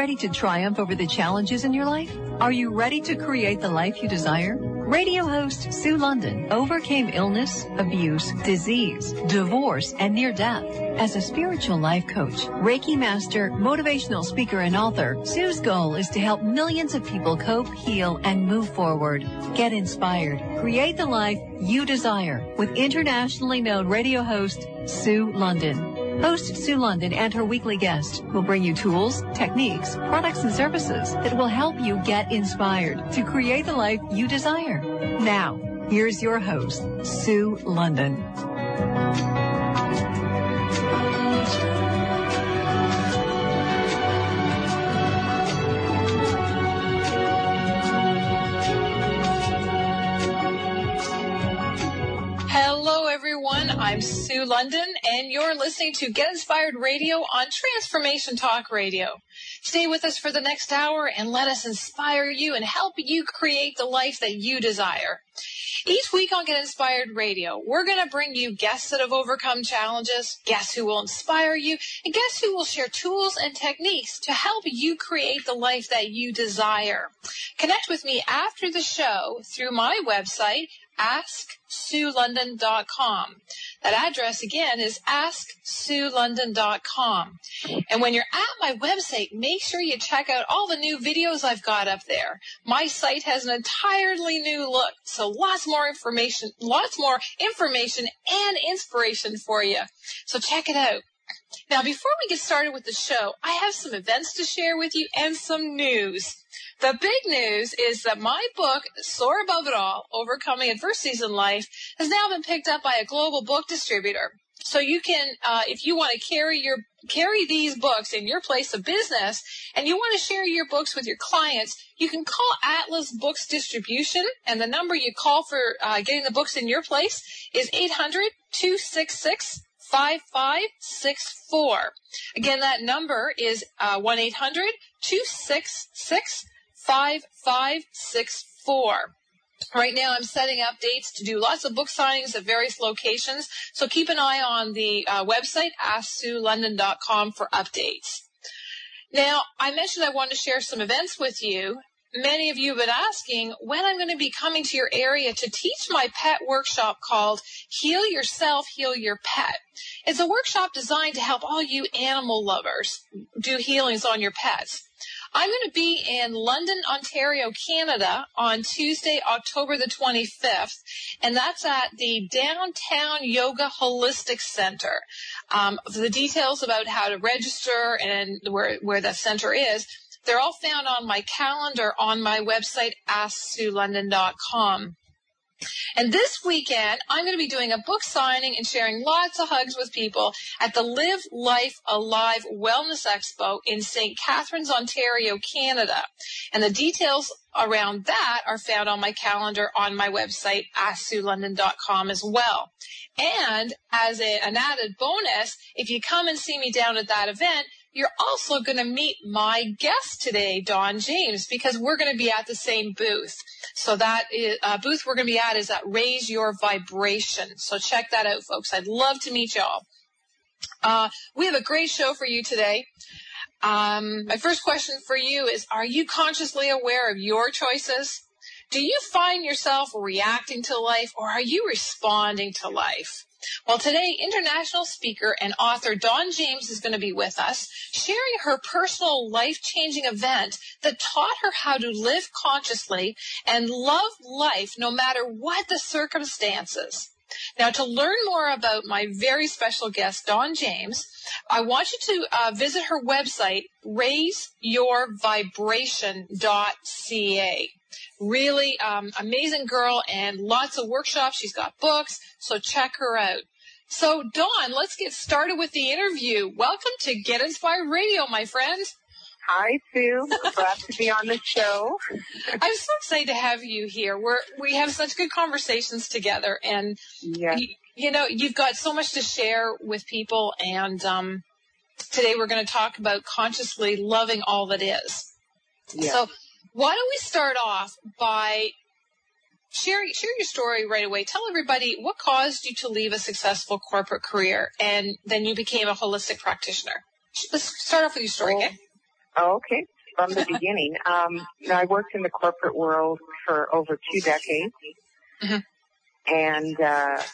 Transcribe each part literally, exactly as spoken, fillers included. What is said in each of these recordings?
ready to triumph over the challenges in your life? Are you ready to create the life you desire? Radio host Sue London overcame illness, abuse, disease, divorce, and near death. As a spiritual life coach, Reiki master, motivational speaker, and author, Sue's goal is to help millions of people cope, heal, and move forward. Get inspired. Create the life you desire with internationally known radio host Sue London. Host Sue London and her weekly guest will bring you tools, techniques, products, and services that will help you get inspired to create the life you desire. Now, here's your host, Sue London. I'm Sue London, and you're listening to Get Inspired Radio on Transformation Talk Radio. Stay with us for the next hour and let us inspire you and help you create the life that you desire. Each week on Get Inspired Radio, we're going to bring you guests that have overcome challenges, guests who will inspire you, and guests who will share tools and techniques to help you create the life that you desire. Connect with me after the show through my website, ask sue london dot com. That address again is ask sue london dot com. And when you're at my website, make sure you check out all the new videos I've got up there. My site has an entirely new look, so lots more information, lots more information and inspiration for you. So check it out. Now, before we get started with the show, I have some events to share with you and some news. The big news is that my book, Soar Above It All, Overcoming Adversities in Life, has now been picked up by a global book distributor. So you can, uh, if you want to carry your carry these books in your place of business and you want to share your books with your clients, you can call Atlas Books Distribution, and the number you call for uh, getting the books in your place is eight hundred, two six six, five five six four. Again, that number is uh, one eight hundred, two six six, five five six four. Right now, I'm setting up dates to do lots of book signings at various locations, so keep an eye on the uh, website, ask sue london dot com, for updates. Now, I mentioned I wanted to share some events with you. Many of you have been asking when I'm going to be coming to your area to teach my pet workshop called Heal Yourself, Heal Your Pet. It's a workshop designed to help all you animal lovers do healings on your pets. I'm going to be in London, Ontario, Canada on Tuesday, October the twenty-fifth, and that's at the Downtown Yoga Holistic Center. Um, the details about how to register and where, where that center is, they're all found on my calendar on my website, ask sue london dot com. And this weekend, I'm going to be doing a book signing and sharing lots of hugs with people at the Live Life Alive Wellness Expo in Saint Catharines, Ontario, Canada. And the details around that are found on my calendar on my website, ask sue london dot com as well. And as a, an added bonus, if you come and see me down at that event, you're also going to meet my guest today, Don James, because we're going to be at the same booth. So that is, uh, booth we're going to be at is at Raise Your Vibration. So check that out, folks. I'd love to meet y'all. Uh, we have a great show for you today. Um, my first question for you is, are you consciously aware of your choices? Do you find yourself reacting to life, or are you responding to life? Well, today, international speaker and author Dawn James is going to be with us, sharing her personal life-changing event that taught her how to live consciously and love life no matter what the circumstances. Now, to learn more about my very special guest, Dawn James, I want you to uh, visit her website, raise your vibration dot c a. Really um, amazing girl and lots of workshops. She's got books, so check her out. So, Dawn, let's get started with the interview. Welcome to Get Inspired Radio, my friend. Hi, Sue. Glad to be on the show. I'm so excited to have you here. We're, we have such good conversations together, and yeah. you, you know, you've got so much to share with people, and um, today we're going to talk about consciously loving all that is. Yeah. So why don't we start off by share, share your story right away. Tell everybody what caused you to leave a successful corporate career, and then you became a holistic practitioner. Let's start off with your story, okay? Okay. from the beginning. Um, I worked in the corporate world for over two decades. Mm-hmm. And uh,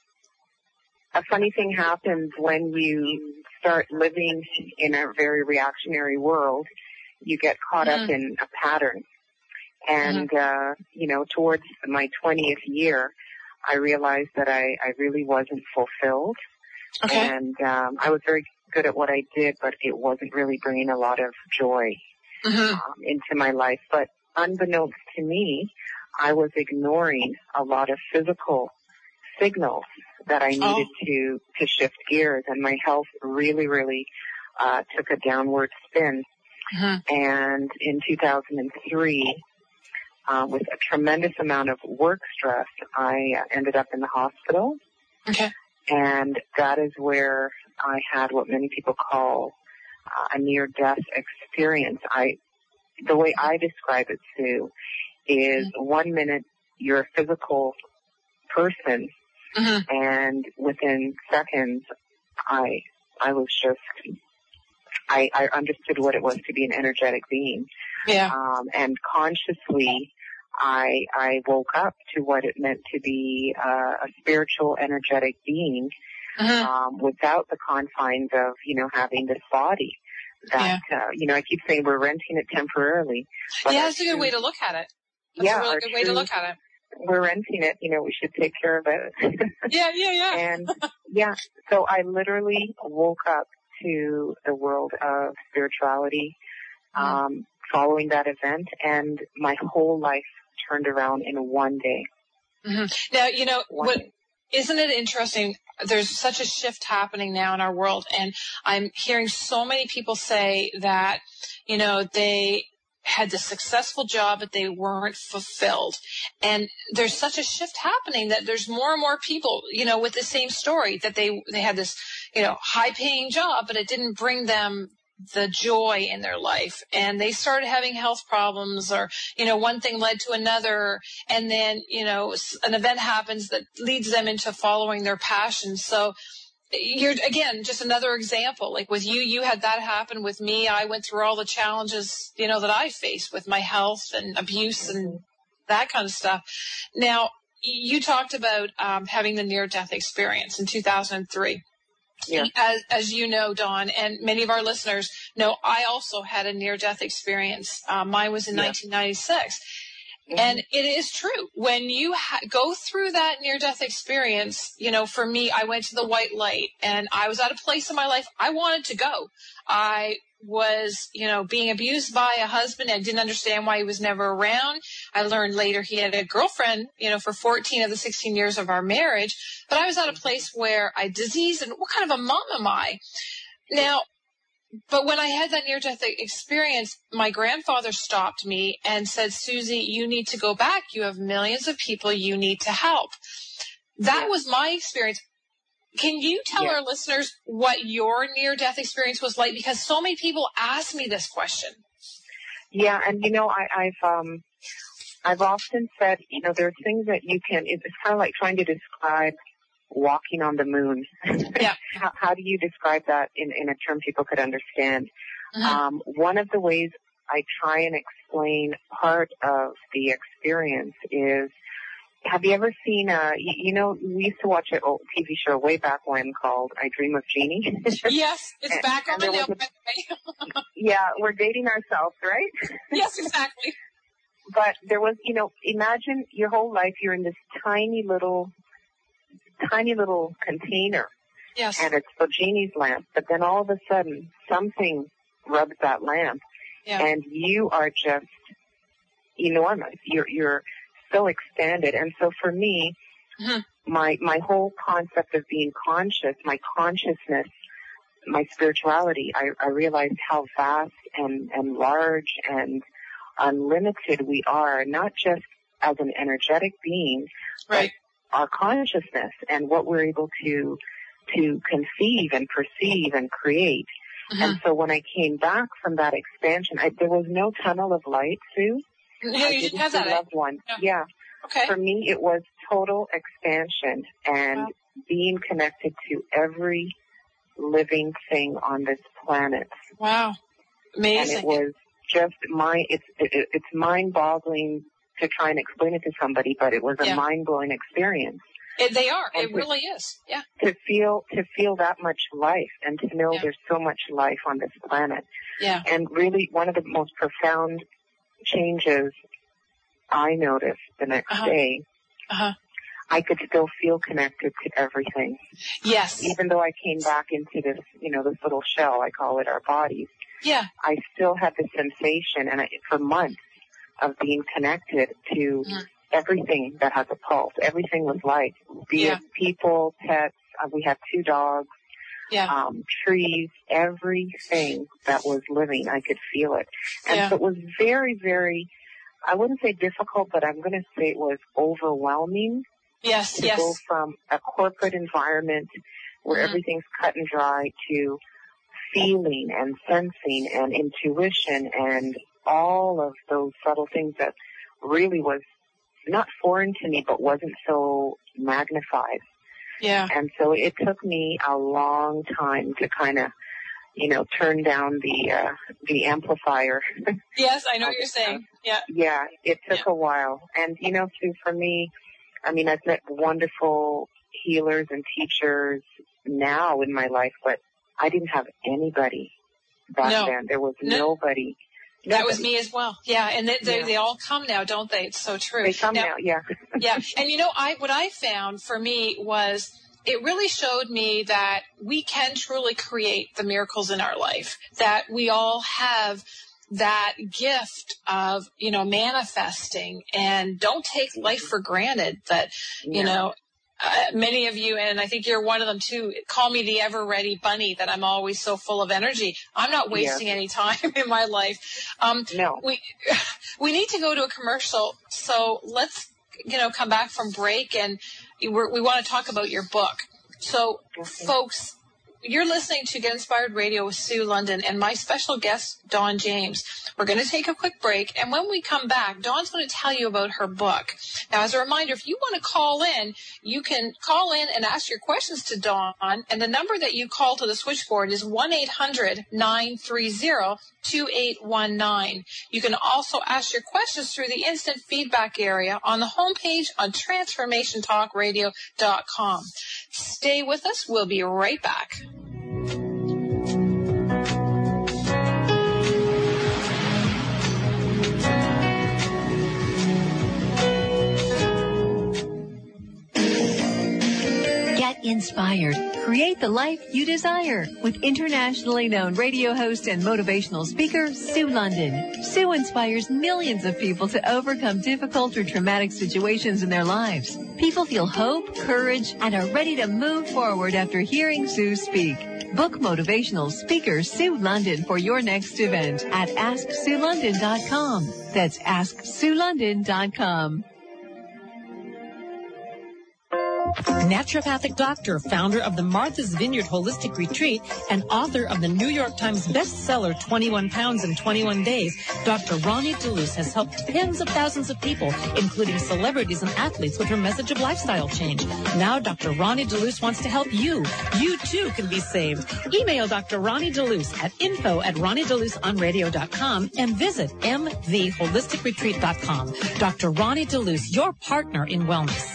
a funny thing happens when you start living in a very reactionary world. You get caught mm-hmm. up in a pattern. And, mm-hmm. uh, you know, towards my twentieth year, I realized that I, I really wasn't fulfilled. Okay. And um, I was very good at what I did, but it wasn't really bringing a lot of joy mm-hmm. um, into my life. But unbeknownst to me, I was ignoring a lot of physical signals that I needed oh. to, to shift gears, and my health really, really uh, took a downward spin. Mm-hmm. And in two thousand three, uh, with a tremendous amount of work stress, I uh, ended up in the hospital. Okay. And that is where I had what many people call uh, a near-death experience. I, the way I describe it, Sue, is mm-hmm. one minute you're a physical person, mm-hmm. and within seconds, I, I was just, I, I understood what it was to be an energetic being. Yeah. Um, and consciously, I, I woke up to what it meant to be uh, a spiritual, energetic being, mm-hmm. um, without the confines of, you know, having this body. That, yeah. uh, you know, I keep saying we're renting it temporarily. But yeah, that's a good way to look at it. That's yeah, a really good way to look at it. We're renting it, you know, we should take care of it. yeah, yeah, yeah. And, yeah, so I literally woke up to the world of spirituality, um, mm-hmm. following that event, and my whole life turned around in one day. Mm-hmm. Now, you know, one what, day. Isn't it interesting? There's such a shift happening now in our world, and I'm hearing so many people say that, you know, they had the successful job, but they weren't fulfilled. And there's such a shift happening that there's more and more people, you know, with the same story, that they, they had this, you know, high paying job, but it didn't bring them the joy in their life, and they started having health problems, or, you know, one thing led to another, and then, you know, an event happens that leads them into following their passion. So you're, again, just another example. Like with you, you had that happen. With me, I went through all the challenges, you know, that I faced with my health and abuse and that kind of stuff. Now, you talked about um, having the near-death experience in two thousand three. Yeah. As, as you know, Dawn, and many of our listeners know, I also had a near-death experience. Uh, mine was in yeah. nineteen ninety-six. Mm-hmm. And it is true. When you ha- go through that near-death experience, you know, for me, I went to the white light, and I was at a place in my life I wanted to go. I was, you know, being abused by a husband. I didn't understand why he was never around. I learned later he had a girlfriend, you know, for fourteen of the sixteen years of our marriage. But I was at a place where I diseased, and what kind of a mom am I? Now, but when I had that near-death experience, my grandfather stopped me and said, Susie, you need to go back. You have millions of people you need to help. That yeah. was my experience. Can you tell yeah. our listeners what your near-death experience was like? Because so many people ask me this question. Yeah, and you know, I, I've um, I've often said, you know, there are things that you can. It's kind of like trying to describe walking on the moon. Yeah. how, how do you describe that in, in a term people could understand? Mm-hmm. Um, one of the ways I try and explain part of the experience is. Have you ever seen, uh, you, you know, we used to watch an old T V show way back when called I Dream of Jeannie. Yes, it's and, back on and my nail. Yeah, we're dating ourselves, right? Yes, exactly. But there was, you know, imagine your whole life you're in this tiny little, tiny little container. Yes. And it's for Jeannie's lamp. But then all of a sudden, something rubs that lamp. Yeah. And you are just enormous. You're, you're, so expanded. And so for me, mm-hmm. my my whole concept of being conscious, my consciousness, my spirituality, I, I realized how vast and, and large and unlimited we are, not just as an energetic being, right. but our consciousness and what we're able to to conceive and perceive and create. Mm-hmm. And so when I came back from that expansion, I, there was no tunnel of light, Sue. No, you didn't have that. Loved one. Yeah. yeah. Okay. For me, it was total expansion and wow. being connected to every living thing on this planet. Wow. Amazing. And it was just my, it's, it, it's mind-boggling to try and explain it to somebody, but it was a yeah. mind-blowing experience. It, they are. And it to, really is. Yeah. To feel, to feel that much life and to know yeah. there's so much life on this planet. Yeah. And really one of the most profound changes I noticed the next uh-huh. day, uh-huh. I could still feel connected to everything. Yes. Even though I came back into this, you know, this little shell, I call it our bodies. Yeah. I still had the sensation, and I, for months, of being connected to mm. everything that has a pulse. Everything was life. Be yeah. it people, pets. Uh, we had two dogs. Yeah. Um, trees. Everything that was living, I could feel it. And yeah. so it was very, very, I wouldn't say difficult, but I'm going to say it was overwhelming. Yes, to yes. go from a corporate environment where mm-hmm. everything's cut and dry to feeling and sensing and intuition and all of those subtle things that really was not foreign to me, but wasn't so magnified. Yeah. And so it took me a long time to kind of, you know, turn down the uh, the amplifier. Yes, I know what you're saying. Yeah. Yeah, it took yeah. a while. And, you know, too, for me, I mean, I've met wonderful healers and teachers now in my life, but I didn't have anybody back no. then. There was no. nobody. That nobody. was me as well. Yeah, and they they, yeah. they all come now, don't they? It's so true. They come now, now yeah. yeah, and you know, I what I found for me was it really showed me that we can truly create the miracles in our life, that we all have that gift of, you know, manifesting, and don't take life for granted, that, you yeah. know, uh, many of you, and I think you're one of them too, call me the ever-ready bunny, that I'm always so full of energy. I'm not wasting yeah. any time in my life. Um, no. We, we need to go to a commercial, so let's, you know, come back from break, and we're, we want to talk about your book. So, okay. folks, you're listening to Get Inspired Radio with Sue London and my special guest, Dawn James. We're going to take a quick break, and when we come back, Dawn's going to tell you about her book. Now, as a reminder, if you want to call in, you can call in and ask your questions to Dawn, and the number that you call to the switchboard is one eight hundred nine three zero two eight one nine. You can also ask your questions through the instant feedback area on the homepage on transformation talk radio dot com. Stay with us. We'll be right back. Get inspired. Create the life you desire with internationally known radio host and motivational speaker, Sue London. Sue inspires millions of people to overcome difficult or traumatic situations in their lives. People feel hope, courage, and are ready to move forward after hearing Sue speak. Book motivational speaker Sue London for your next event at ask sue london dot com. That's ask sue london dot com. Naturopathic doctor, founder of the Martha's Vineyard Holistic Retreat, and author of the New York Times bestseller twenty-one pounds in twenty-one days, Doctor Ronnie DeLuce has helped tens of thousands of people, including celebrities and athletes, with her message of lifestyle change. Now Doctor Ronnie DeLuce wants to help you. You too can be saved. Email Doctor Ronnie DeLuce at info at ronnie deluce on radio dot com and visit m v holistic retreat dot com. Doctor Ronnie DeLuce, your partner in wellness.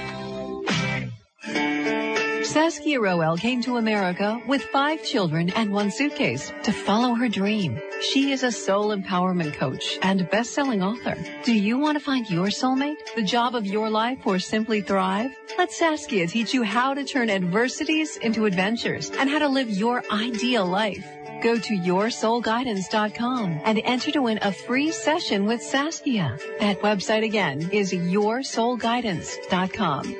Saskia Roel came to America with five children and one suitcase to follow her dream. She is a soul empowerment coach and best-selling author. Do you want to find your soulmate, the job of your life, or simply thrive? Let Saskia teach you how to turn adversities into adventures and how to live your ideal life. Go to your soul guidance dot com and enter to win a free session with Saskia. That website again is your soul guidance dot com.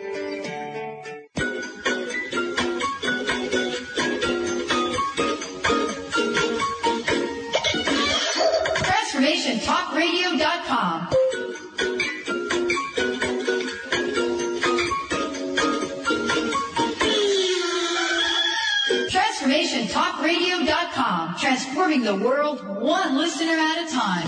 transformation talk radio dot com. transformation talk radio dot com. Transforming the world one listener at a time.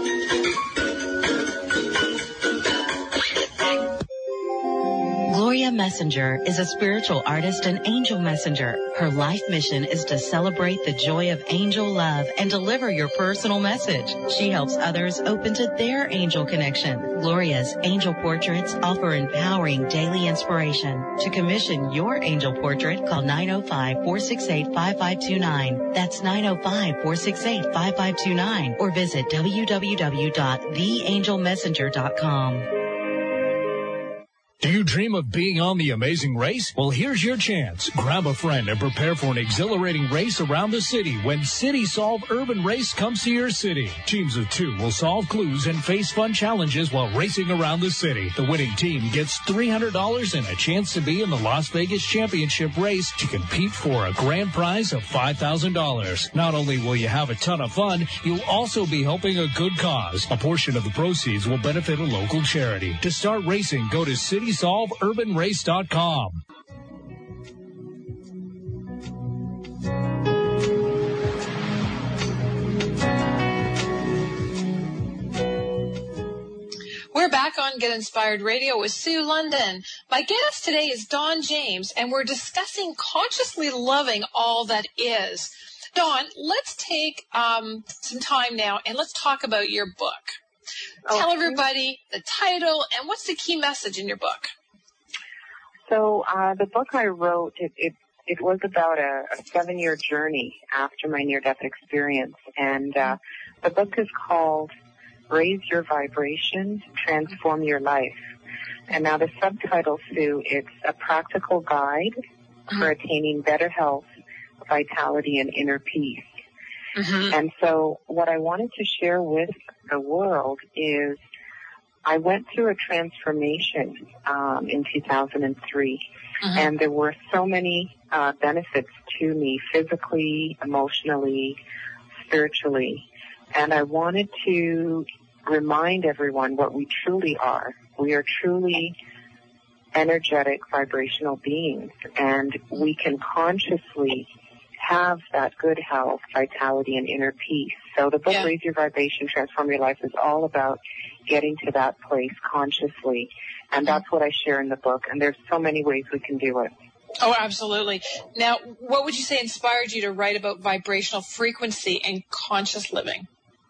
Gloria Messenger is a spiritual artist and angel messenger. Her life mission is to celebrate the joy of angel love and deliver your personal message. She helps others open to their angel connection. Gloria's angel portraits offer empowering daily inspiration. To commission your angel portrait, call nine oh five, four six eight, five five two nine. That's nine oh five, four six eight, five five two nine or visit w w w dot the angel messenger dot com. Do you dream of being on The Amazing Race? Well, here's your chance. Grab a friend and prepare for an exhilarating race around the city when City Solve Urban Race comes to your city. Teams of two will solve clues and face fun challenges while racing around the city. The winning team gets three hundred dollars and a chance to be in the Las Vegas Championship race to compete for a grand prize of five thousand dollars. Not only will you have a ton of fun, you'll also be helping a good cause. A portion of the proceeds will benefit a local charity. To start racing, go to city solve urban race dot com. We're back on Get Inspired Radio with Sue London. My guest today is Dawn James, and we're discussing consciously loving all that is. Dawn, let's take um, some time now and let's talk about your book. Okay. Tell everybody the title and what's the key message in your book. So uh, the book I wrote, it, it, it was about a, a seven-year journey after my near-death experience. And uh, the book is called Raise Your Vibration, Transform Your Life. And now the subtitle, Sue, it's a practical guide mm-hmm. for attaining better health, vitality, and inner peace. Mm-hmm. And so what I wanted to share with the world is I went through a transformation um, in two thousand three, mm-hmm. and there were so many uh, benefits to me physically, emotionally, spiritually. And I wanted to remind everyone what we truly are. We are truly energetic, vibrational beings, and we can consciously have that good health, vitality, and inner peace. So the book, yeah. Raise Your Vibration, Transform Your Life, is all about getting to that place consciously. And that's what I share in the book. And there's so many ways we can do it. Oh, absolutely. Now, what would you say inspired you to write about vibrational frequency and conscious living?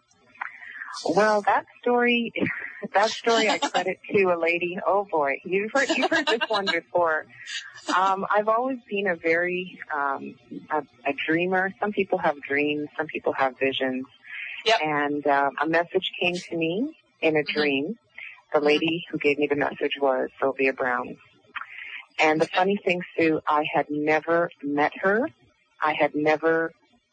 Well, that story, that story I credit to a lady. Oh boy, you've heard, you've heard this one before. Um, I've always been a very, um, a, a dreamer. Some people have dreams, some people have visions. Yep. And, uh, a message came to me in a dream. The lady who gave me the message was Sylvia Browne. And the funny thing, Sue, I had never met her. I had never,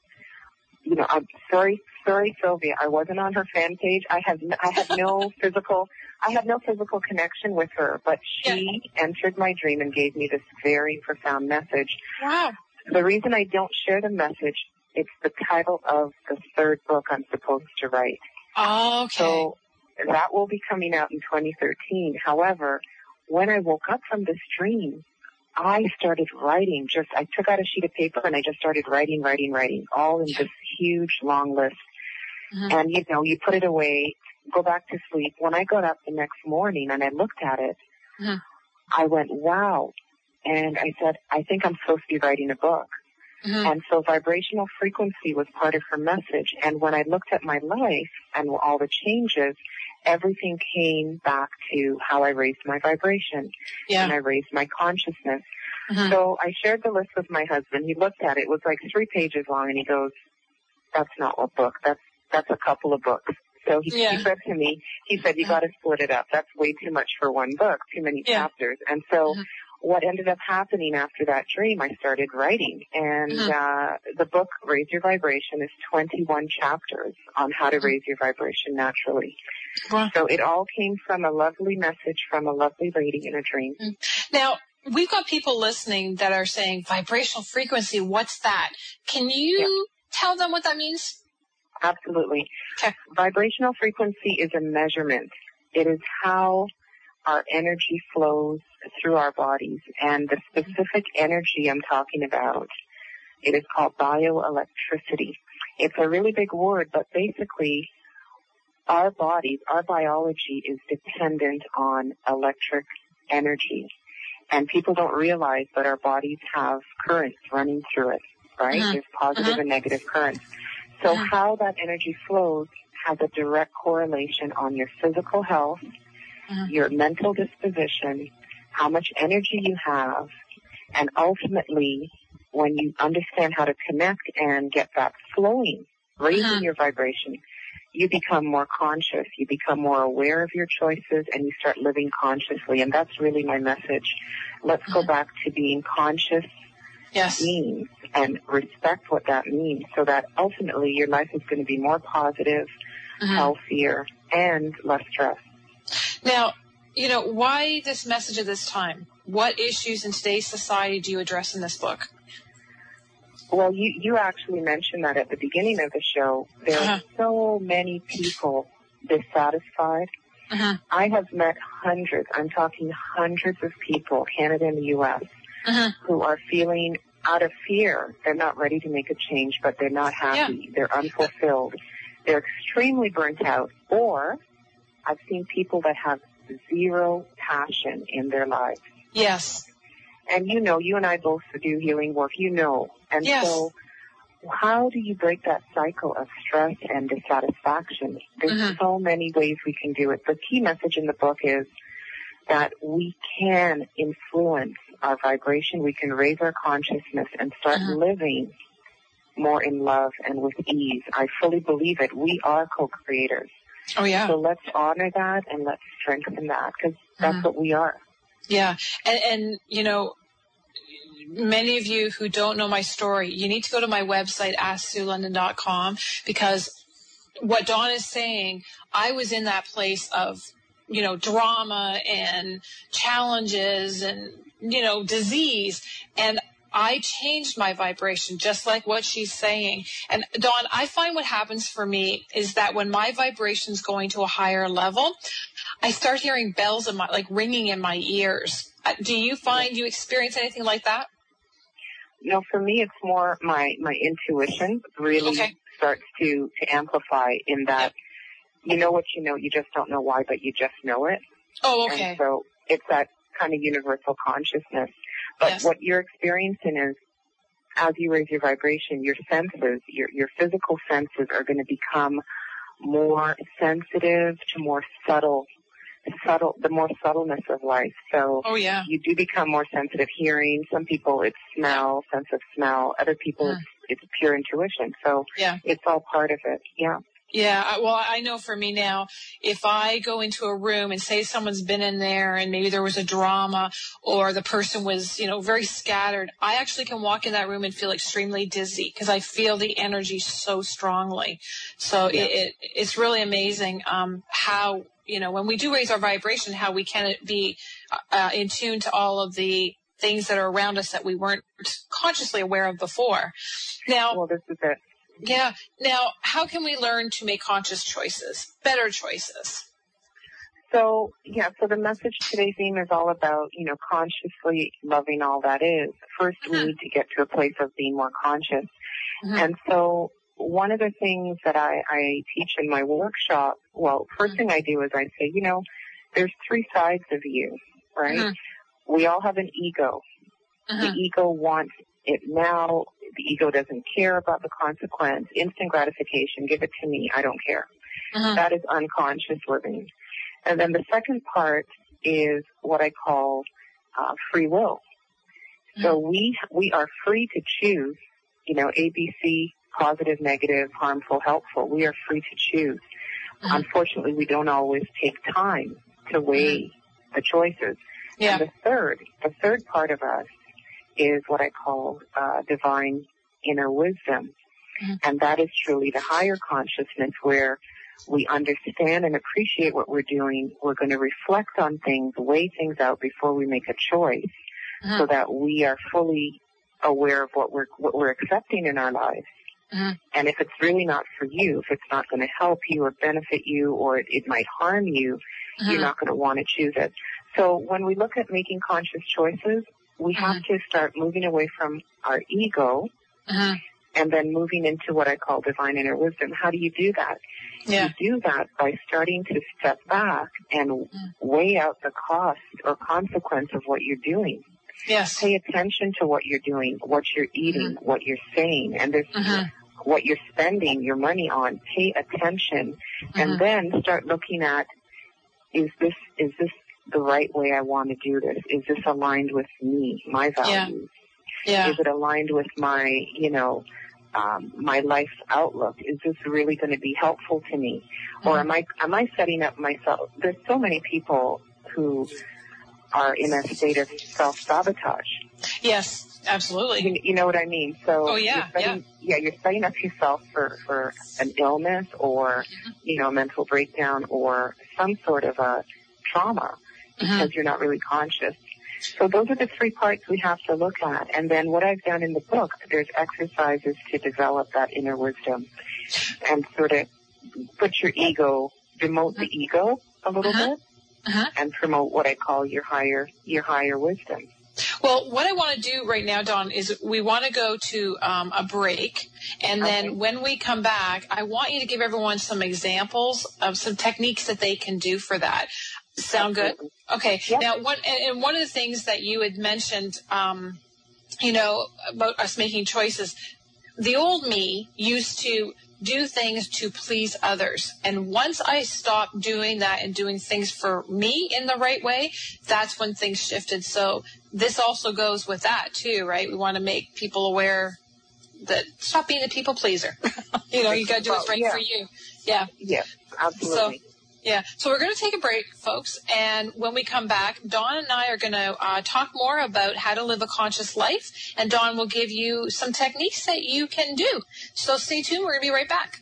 you know, I'm sorry, sorry, Sylvia, I wasn't on her fan page. I had, I had no physical, I had no physical connection with her, but she yeah. entered my dream and gave me this very profound message. Wow. The reason I don't share the message, it's the title of the third book I'm supposed to write. Oh, okay. So that will be coming out in twenty thirteen. However, when I woke up from this dream, I started writing. Just I took out a sheet of paper and I just started writing, writing, writing, all in this huge, long list. Mm-hmm. And, you know, you put it away, go back to sleep. When I got up the next morning and I looked at it, mm-hmm. I went, wow. And I said, I think I'm supposed to be writing a book. Mm-hmm. And so vibrational frequency was part of her message. And when I looked at my life and all the changes, everything came back to how I raised my vibration yeah. and I raised my consciousness. Mm-hmm. So I shared the list with my husband. He looked at it. It was like three pages long, and he goes, that's not a book. That's that's a couple of books. So he, yeah. he said to me, he said, you got to split it up. That's way too much for one book, too many yeah. chapters. And so mm-hmm. what ended up happening after that dream, I started writing. And mm-hmm. uh the book, Raise Your Vibration, is twenty-one chapters on how to raise your vibration naturally. Wow. So it all came from a lovely message from a lovely lady in a dream. Now, we've got people listening that are saying, vibrational frequency, what's that? Can you yeah. tell them what that means? Absolutely. Okay. Vibrational frequency is a measurement. It is how our energy flows through our bodies. And the specific energy I'm talking about, it is called bioelectricity. It's a really big word, but basically our bodies, our biology is dependent on electric energy. And people don't realize that our bodies have currents running through it, right? Uh-huh. There's positive uh-huh. and negative currents. So uh-huh. how that energy flows has a direct correlation on your physical health, uh-huh. your mental disposition, how much energy you have, and ultimately, when you understand how to connect and get that flowing, raising uh-huh. your vibration, you become more conscious, you become more aware of your choices, and you start living consciously. And that's really my message. Let's uh-huh. go back to being conscious yes. means and respect what that means, so that ultimately your life is going to be more positive, uh-huh. healthier, and less stress. Now, you know, why this message at this time? What issues in today's society do you address in this book? Well, you, you actually mentioned that at the beginning of the show. There uh-huh. are so many people dissatisfied. Uh-huh. I have met hundreds, I'm talking hundreds of people, Canada and the U S, uh-huh. who are feeling out of fear. They're not ready to make a change, but they're not happy. Yeah. They're unfulfilled. They're extremely burnt out. Or I've seen people that have zero passion in their lives. Yes. And you know, you and I both do healing work, you know. And yes. so how do you break that cycle of stress and dissatisfaction? There's mm-hmm. so many ways we can do it. The key message in the book is that we can influence our vibration. We can raise our consciousness and start mm-hmm. living more in love and with ease. I fully believe it. We are co-creators. Oh, yeah. So let's honor that and let's strengthen that, because that's mm-hmm. what we are. Yeah. And, and, you know, many of you who don't know my story, you need to go to my website, ask sue london dot com, because what Dawn is saying, I was in that place of, you know, drama and challenges and, you know, disease. And I changed my vibration, just like what she's saying. And Dawn, I find what happens for me is that when my vibration's going to a higher level, I start hearing bells in my, like ringing in my ears. Uh, do you find you experience anything like that? No, for me, it's more my, my intuition really okay. starts to, to amplify in that, yep. you know what you know, you just don't know why, but you just know it. Oh, okay. And so it's that kind of universal consciousness. But yes. what you're experiencing is, as you raise your vibration, your senses, your, your physical senses are going to become more sensitive to more subtle, subtle, the more subtleness of life. So oh, yeah. you do become more sensitive hearing. Some people it's smell, sense of smell. Other people yeah. it's, it's pure intuition. So yeah. it's all part of it. Yeah. Yeah, well, I know for me now, if I go into a room and say someone's been in there and maybe there was a drama or the person was, you know, very scattered, I actually can walk in that room and feel extremely dizzy because I feel the energy so strongly. So yeah. it, it, it's really amazing um, how, you know, when we do raise our vibration, how we can be uh, in tune to all of the things that are around us that we weren't consciously aware of before. Now, well, this is it. Yeah. Now, how can we learn to make conscious choices, better choices? So, yeah, so the message today's theme is all about, you know, consciously loving all that is. First, mm-hmm. we need to get to a place of being more conscious. Mm-hmm. And so one of the things that I, I teach in my workshop, well, first mm-hmm. thing I do is I say, you know, there's three sides of you, right? Mm-hmm. We all have an ego. Mm-hmm. The ego wants it now. The ego doesn't care about the consequence. Instant gratification. Give it to me. I don't care. Uh-huh. That is unconscious living. And then the second part is what I call uh, free will. Uh-huh. So we we are free to choose, you know, A, B, C, positive, negative, harmful, helpful. We are free to choose. Uh-huh. Unfortunately, we don't always take time to weigh uh-huh. the choices. Yeah. And the third, the third part of us is what I call uh, divine inner wisdom. Mm-hmm. And that is truly the higher consciousness where we understand and appreciate what we're doing. We're going to reflect on things, weigh things out before we make a choice mm-hmm. so that we are fully aware of what we're, what we're accepting in our lives. Mm-hmm. And if it's really not for you, if it's not going to help you or benefit you or it, it might harm you, mm-hmm. you're not going to want to choose it. So when we look at making conscious choices, we mm-hmm. have to start moving away from our ego mm-hmm. and then moving into what I call divine inner wisdom. How do you do that? Yeah. You do that by starting to step back and mm. weigh out the cost or consequence of what you're doing. Yes. Pay attention to what you're doing, what you're eating, mm-hmm. what you're saying, and there's mm-hmm. what you're spending your money on. Pay attention, mm-hmm. and then start looking at, is this is this the right way I want to do this? Is this aligned with me, my values? Yeah. Yeah. Is it aligned with my, you know, um, my life outlook? Is this really going to be helpful to me? Mm-hmm. Or am I am I setting up myself? There's so many people who are in a state of self-sabotage. Yes, absolutely. You, you know what I mean? So oh, yeah, you're setting, yeah. yeah, you're setting up yourself for, for an illness or, mm-hmm. you know, a mental breakdown or some sort of a trauma because mm-hmm. you're not really conscious. So those are the three parts we have to look at. And then what I've done in the book, there's exercises to develop that inner wisdom and sort of put your ego, demote the ego a little uh-huh. bit. Uh-huh. And promote what I call your higher your higher wisdom. Well, what I want to do right now, Dawn, is we want to go to um, a break. And okay. then when we come back, I want you to give everyone some examples of some techniques that they can do for that. Sound Absolutely. Good? Okay. Yep. Now, one, and one of the things that you had mentioned, um, you know, about us making choices, the old me used to do things to please others. And once I stopped doing that and doing things for me in the right way, that's when things shifted. So this also goes with that too, right? We want to make people aware that stop being a people pleaser. you know, you got to do what's right yeah. for you. Yeah. Yeah, absolutely. So, yeah. So we're going to take a break, folks. And when we come back, Dawn and I are going to uh, talk more about how to live a conscious life. And Dawn will give you some techniques that you can do. So stay tuned. We're going to be right back.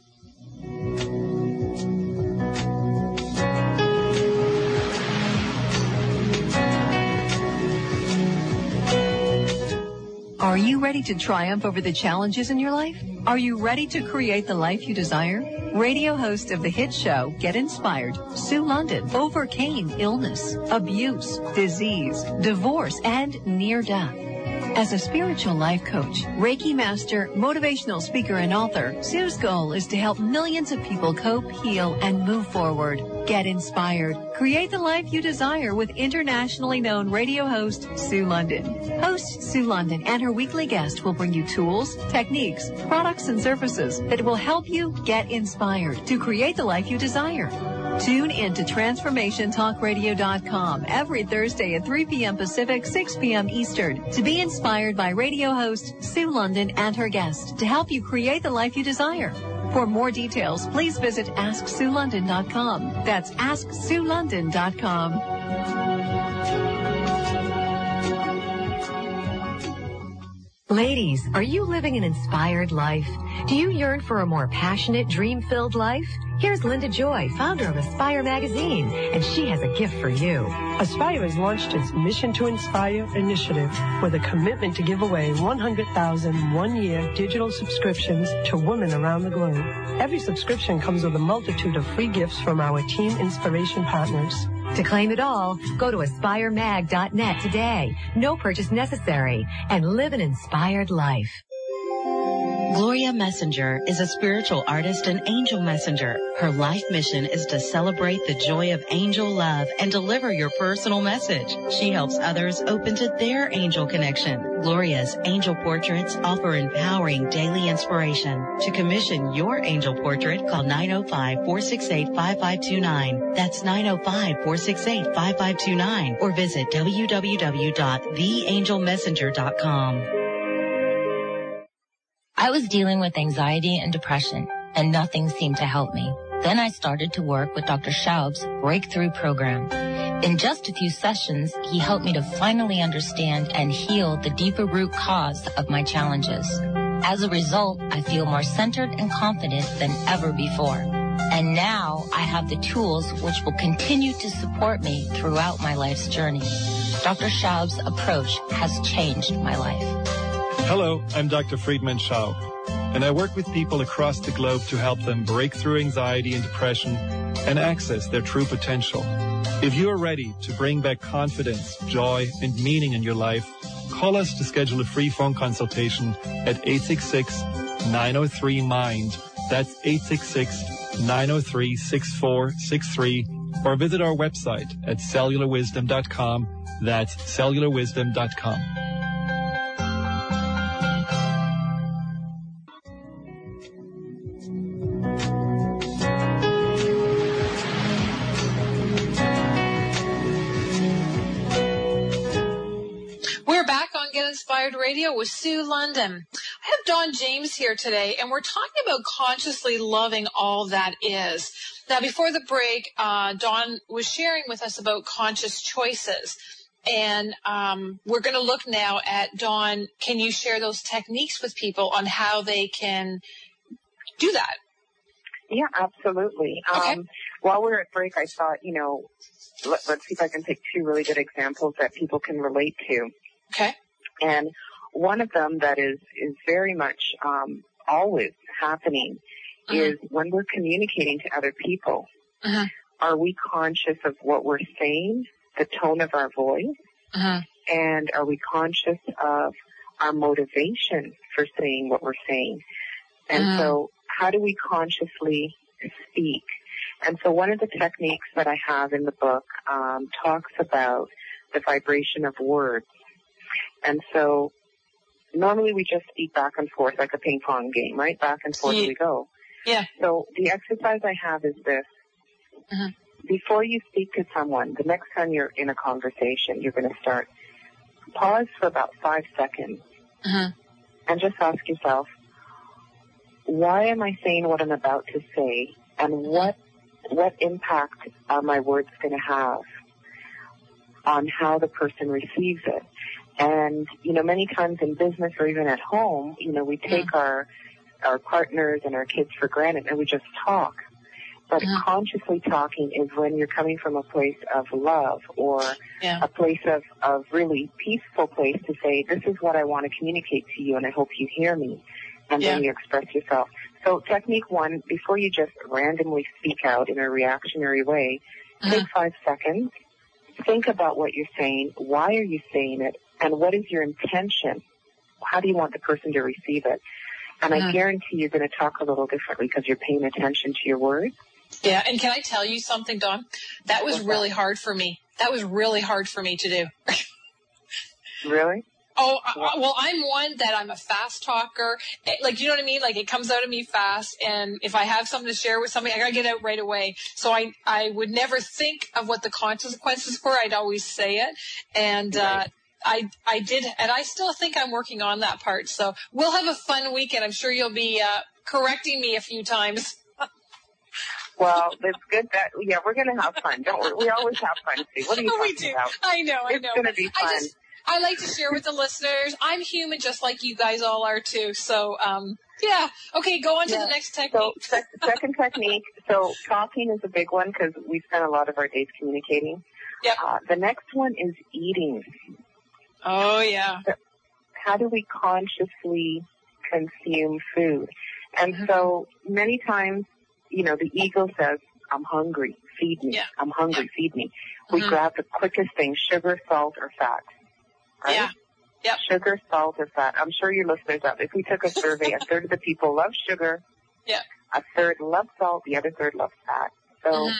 Are you ready to triumph over the challenges in your life? Are you ready to create the life you desire? Radio host of the hit show Get Inspired, Sue London, overcame illness, abuse, disease, divorce, and near death. As a spiritual life coach, Reiki master, motivational speaker, and author, Sue's goal is to help millions of people cope, heal, and move forward. Get inspired. Create the life you desire with internationally known radio host Sue London. Host Sue London and her weekly guest will bring you tools, techniques, products, and services that will help you get inspired to create the life you desire. Tune in to transformation talk radio dot com every Thursday at three p.m. Pacific, six p.m. Eastern to be inspired by radio host Sue London and her guest to help you create the life you desire. For more details, please visit ask sue london dot com. That's ask sue london dot com. Ladies, are you living an inspired life? Do you yearn for a more passionate, dream-filled life? Here's Linda Joy, founder of Aspire Magazine, and she has a gift for you. Aspire has launched its Mission to Inspire initiative with a commitment to give away one hundred thousand one-year digital subscriptions to women around the globe. Every subscription comes with a multitude of free gifts from our team inspiration partners. To claim it all, go to aspire mag dot net today. No purchase necessary, and live an inspired life. Gloria Messenger is a spiritual artist and angel messenger. Her life mission is to celebrate the joy of angel love and deliver your personal message. She helps others open to their angel connection. Gloria's angel portraits offer empowering daily inspiration. To commission your angel portrait, call nine oh five, four six eight, five five two nine. That's nine oh five, four six eight, five five two nine. Or visit w w w dot the angel messenger dot com. I was dealing with anxiety and depression, and nothing seemed to help me. Then I started to work with Doctor Schaub's Breakthrough Program. In just a few sessions, he helped me to finally understand and heal the deeper root cause of my challenges. As a result, I feel more centered and confident than ever before. And now I have the tools which will continue to support me throughout my life's journey. Doctor Schaub's approach has changed my life. Hello, I'm Doctor Friedman Schaub, and I work with people across the globe to help them break through anxiety and depression and access their true potential. If you are ready to bring back confidence, joy, and meaning in your life, call us to schedule a free phone consultation at eight six six, nine oh three, MIND. That's eight six six, nine oh three, six four six three or visit our website at cellular wisdom dot com. That's cellular wisdom dot com. Inspired Radio with Sue London. I have Don James here today, and we're talking about consciously loving all that is. Now, before the break, uh, Don was sharing with us about conscious choices, and um, we're going to look now at, Don, can you share those techniques with people on how they can do that? Yeah, absolutely. Okay. Um, while we were at break, I thought, you know, let, let's see if I can pick two really good examples that people can relate to. Okay. And one of them that is, is very much um, always happening uh-huh. is when we're communicating to other people, uh-huh. are we conscious of what we're saying, the tone of our voice, uh-huh. and are we conscious of our motivation for saying what we're saying? And uh-huh. so how do we consciously speak? And so one of the techniques that I have in the book um, talks about the vibration of words. And so normally we just speak back and forth like a ping pong game, right? Back and forth yeah. we go. Yeah. So the exercise I have is this. Uh-huh. Before you speak to someone, the next time you're in a conversation, you're going to start, pause for about five seconds uh-huh. and just ask yourself, why am I saying what I'm about to say, and what what impact are my words going to have on how the person receives it? And, you know, many times in business or even at home, you know, we take yeah. our our partners and our kids for granted and we just talk. But yeah. consciously talking is when you're coming from a place of love or yeah. a place of, of really peaceful place to say, this is what I want to communicate to you and I hope you hear me. And yeah. then you express yourself. So technique one, before you just randomly speak out in a reactionary way, uh-huh. take five seconds, think about what you're saying, why are you saying it, and what is your intention? How do you want the person to receive it? And uh-huh. I guarantee you're going to talk a little differently because you're paying attention to your words. Yeah, and can I tell you something, Dawn? That was What's really that? hard for me. That was really hard for me to do. Really? Oh, I, well, I'm one that I'm a fast talker. Like, you know what I mean? Like, it comes out of me fast, and if I have something to share with somebody, I got to get out right away. So I, I would never think of what the consequences were. I'd always say it. And, right. uh, I, I did, and I still think I'm working on that part. So we'll have a fun weekend. I'm sure you'll be uh, correcting me a few times. Well, it's good that, yeah, we're going to have fun. Don't we? We always have fun, Sue. What are you oh, talking we do. about? I know, I it's know. It's going to be fun. I, just, I like to share with the listeners. I'm human just like you guys all are, too. So, um, yeah. Okay, go on to yeah. the next technique. So, sec- second technique. So, talking is a big one because we spend a lot of our days communicating. Yep. Uh, the next one is eating. Oh, yeah. So how do we consciously consume food? And mm-hmm. so many times, you know, the ego says, I'm hungry, feed me. Yeah. I'm hungry, yeah. feed me. We mm-hmm. grab the quickest thing, sugar, salt, or fat. Right? Yeah. Yep. Sugar, salt, or fat. I'm sure your listeners out. If we took a survey, a third of the people love sugar. Yeah. A third love salt. The other third love fat. So mm-hmm.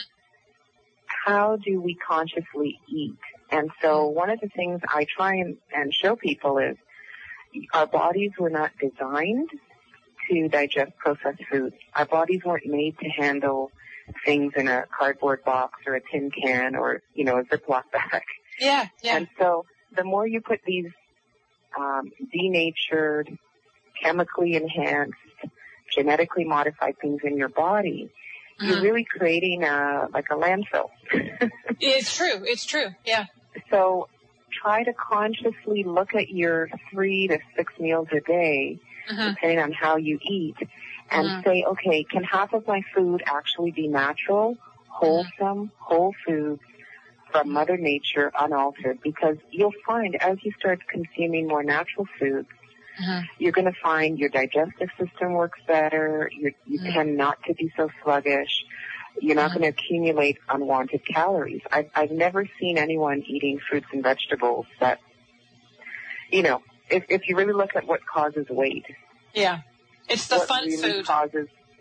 how do we consciously eat? And so one of the things I try and, and show people is our bodies were not designed to digest processed foods. Our bodies weren't made to handle things in a cardboard box or a tin can or, you know, a Ziploc bag. Yeah, yeah. And so the more you put these um, denatured, chemically enhanced, genetically modified things in your body, mm-hmm. you're really creating a, like a landfill. It's true. It's true. Yeah. So try to consciously look at your three to six meals a day, uh-huh. depending on how you eat, and uh-huh. say, okay, can half of my food actually be natural, wholesome, uh-huh. whole foods from Mother Nature, unaltered? Because you'll find as you start consuming more natural foods, uh-huh. you're going to find your digestive system works better, you're, you uh-huh. tend not to be so sluggish. You're not uh-huh. going to accumulate unwanted calories. I've, I've never seen anyone eating fruits and vegetables that, you know, if, if you really look at what causes weight. Yeah. It's the what fun really food. Causes,